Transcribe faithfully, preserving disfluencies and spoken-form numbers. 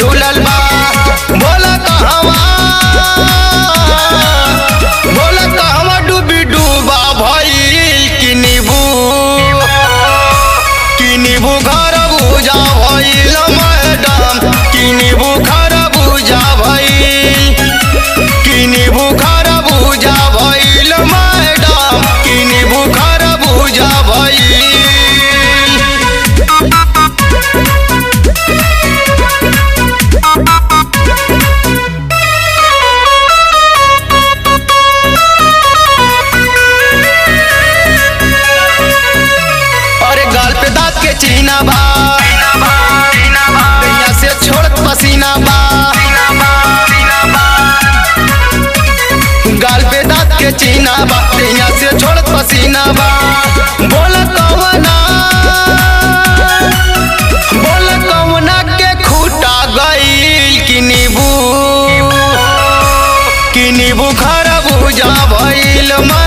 झूलल बा बोला कहवा बोला कहवा डूबी डूबा भइल कि नीबू कि नीबू घर बुझा भइल मैडम कि नीबू घर बुझा भइल कि नीबू घर बुझा भइल मैडम कि नीबू घर बुझा भइल। गाल पे दांत के चीना बा दैया से छोड़त पसीना बा गाल पे दांत के चीना बा दैया से छोड़त पसीना बा बोल कवना बोल कवना के खूटा गइल कि नीबू कि नीबू खरबूजा भइल।